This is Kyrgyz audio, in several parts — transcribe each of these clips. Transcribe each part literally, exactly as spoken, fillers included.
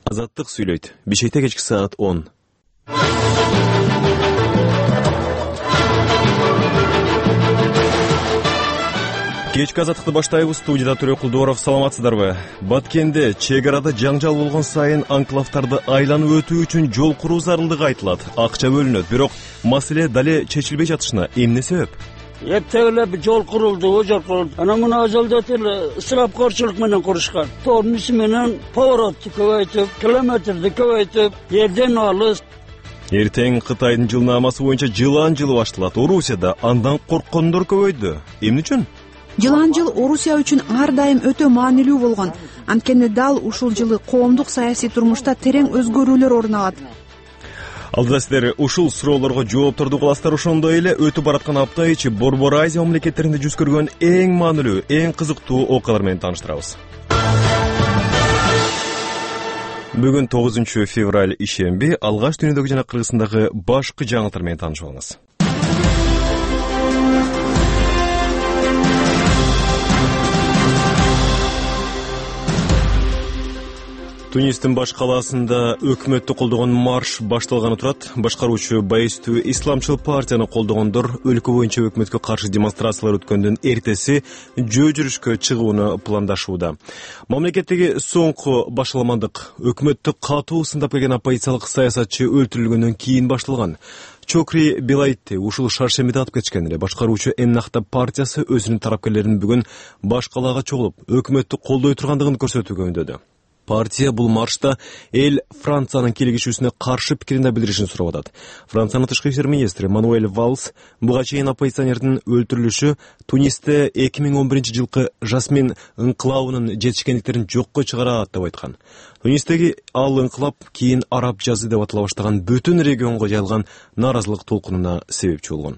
Азаттык сүйлөйт. Бишкекте кечки саат он. Кечки азаттыкты баштайбыз. Студияда Төрө Кулдуоров, саламатсыздарбы? Баткенде чек арада жаңжал болгон сайын анклавтарды айланып өтүү үчүн жол куруу зарылдыгы айтылат. Акча бөлүнөт, бирок маселе дале чечилбей жатышына эмне себеп? Эптегиле жол курулду, жол курулду. Ана мына жолдо деле ысырапкорчулук менен курушкан. Торнусы менен поворотты көбөйтүп, километрди көбөйтүп, жерден алыс. Эртең Кытайдын жылнаамасы боюнча жылан жылы башталат. Орусияда андан корккондор көбөйдү. Эмне үчүн? Жылан жыл Орусия үчүн ар дайым өтө маанилүү болгон. Анткени дал ушул жылы коомдук саясий турмушта терең өзгөрүүлөр орун алат. Алда сиздер ушул суроолорго жоопторду кыласыздар. Ошондой эле өтүп бараткан апта ичи Борбор Азия мамлекеттеринде жүз көргөн эң маанилүү, эң кызыктуу окуялар менен тааныштырабыз. Бүгүн тогузунчу февраль ишемби, алгаш дүйнөдөгү жана Кыргызстандагы башкы жаңылыктар менен таанышып алыңыз. Тунистин баш калаасында өкмөттү колдогон марш башталганы турат. Башкаруучу Байыстуу исламчыл партияны колдогондор өлкө боюнча өкмөткө каршы демонстрациялар өткөндөн эртеси жөө жүрүшкө чыгууну пландашууда. Мамлекеттеги соңку башаламандык өкмөттү катуу сындап келген оппозициялык саясатчы өлтүрүлгөндөн кийин башталган. Чокри Белайтти ушул шаршемеде атып кетишкен эле. Башкаруучу Эннахта партиясы өзүнүн тарапкерлерин бүгүн баш калаага чогулуп, өкмөттү колдой тургандыгын көрсөтүүгө үндөдү. Партия бул маршта эл Франциянын келишүүсүнө каршы пикирин да билдиришин сурап атат. Франциянын тышкы иштер министри Мануэль Валс буга чейин оппозиционердин өлтүрүлүшү Тунисте эки миң он биринчи жылкы Жасмин ыңкылабынын жетишкендиктерин жокко чыгарат деп айткан. Тунистеги ал ыңкылап кийин араб жазы деп атала баштаган бүтүн регионго жайылган нааразылык толкунуна себепчи болгон.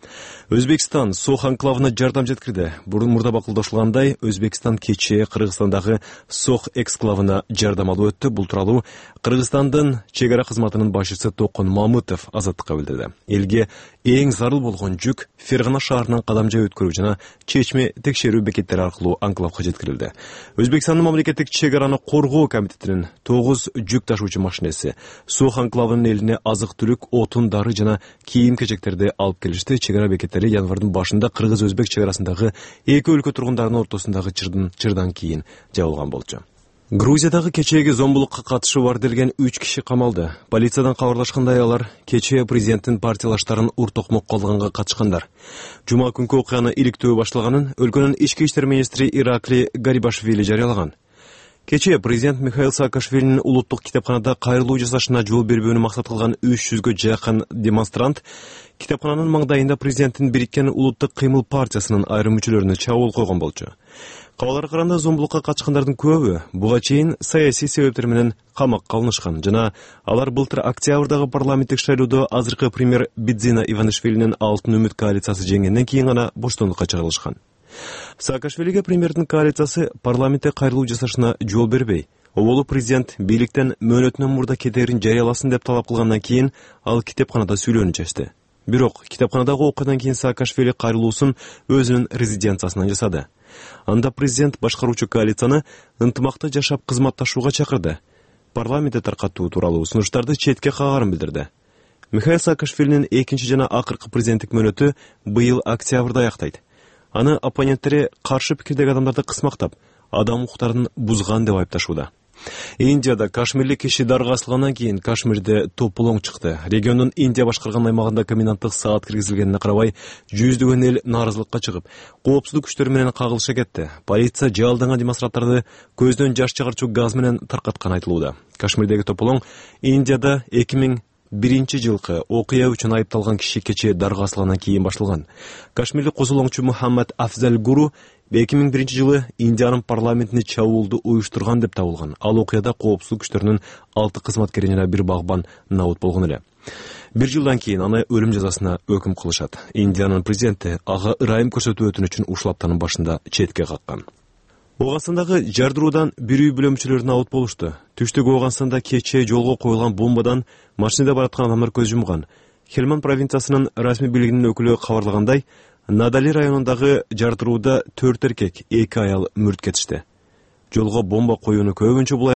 Өзбекстан Сох анклавына жардам жеткирди. Бурун мурда бакылдашылгандай, Өзбекстан кечээ Кыргызстандагы Сох эксклавына жардам алып өттү. Бул тууралуу Кыргызстандын чек ара кызматынын башчысы Токон Мамытов азаттыкка билдирди. Элге эң зарыл болгон жүк Фергана шаарынан кадамжай өткөрүү жана чечме текшерүү бекеттери аркылуу анклавга жеткирилди. Өзбекстандын мамлекеттик чек араны коргоо комитетинин тогуз жүк ташуучу машинеси Сох анклавынын элине азык-түлүк, отун, дары жана кийим-кечектерди алып келишти. Чек ара бекеттери январдын башында кыргыз-өзбек чек арасындагы эки өлкө тургундарынын ортосундагы чырдын чырдан кийин жабылган болчу. Грузиядагы кечээги зомбулукка катышы бар делген үч киши камалды. Полициядан кабарлашкандай, алар кечээ президенттин партиялаштарын ур-токмокко алганга катышкандар. Жума күнкү окуяны иликтөө башталганын өлкөнүн ички иштер министри Иракли Гарибашвили жарыялаган. Кечээ президент Михаил Саакашвилинин улуттук китепканада кайрылуу жасашына жол бербөөнү максат кылган үч жүзгө жакын демонстрант китепкананын маңдайында президенттин Бириккен улуттук кыймыл партиясынын айрым мүчөлөрүнө чабуул койгон болчу. Кабарларга караганда зомбулукка катышкандардын көбү буга чейин саясий себептер менен камакка алынышкан жана алар былтыр октябрдагы парламенттик шайлоодо азыркы премьер Бидзина Иванишвилинин Алтын үмүт коалициясы жеңгенден кийин гана боштондукка чыгарылышкан. Саакашвилиге премьердин коалициясы парламентте кайрылуу жасашына жол бербей, оболу президент бийликтен мөөнөтүнөн мурда кетерин жарыяласын деп талап кылгандан кийин ал китепканада сүйлөөнү чечти. Бирок китепканадагы окуядан кийин Саакашвили кайрылуусун өзүнүн резиденциясынан жасады. Анда президент башкаруучу коалицияны ынтымакта жашап кызматташууга чакырды. Парламентте таркатуу тууралуу сунуштарды четке кагарын билдирди. Михаил Саакашвилинин экинчи жана акыркы президенттик мөөнөтү быйыл октябрда аяктайт. Аны оппоненттери каршы пикирдеги адамдарды кысмактап, адам укуктарын бузган деп айыпташууда. Индияда кашмирлик киши дарга асылгандан кийин Кашмирде тополоң чыкты. Региондун Индия башкарган аймагында комендантык саат киргизилгенине карабай, жүздөгөн эл нааразылыкка чыгып, коопсуздук күчтөрү менен кагылыша кетти. Полиция жалданган демонстранттарды көздөн жаш чыгарчу газ менен таркатканы айтылууда. Кашмирдеги тополоң Индияда эки миң биринчи жылкы окуя үчүн айыпталган киши кечээ дарга асылгандан кийин башталган. Кашмирлик козулоңчу Мухаммад Афзал Гуру эки миң биринчи жылы Индиянын парламентине чабуулду уюштурган деп табылган. Ал окуяда коопсуздук күчтөрүнүн алты кызматкери жана бир багбан набут болгон эле. Бир жылдан кийин аны өлүм жазасына өкүм кылышат. Индиянын президенти ага ырайым көрсөтүү өтүнүчүн ушул аптанын башында четке каккан. Оғансандагы жардыруудан бир үй бүлөмчүлөрүнө абут болушту. Түштүк Оғансанда кечээ жолго коюлган бомбадан машинада бараткан адамдар көз жумган. Хельман провинциясынын расмий бийлигинин өкүлү кабарлагандай, Надали районундагы жардырууда төрт эркек, эки аял мүрт кетишти. Жолго бомба коюуну көбүнчө бул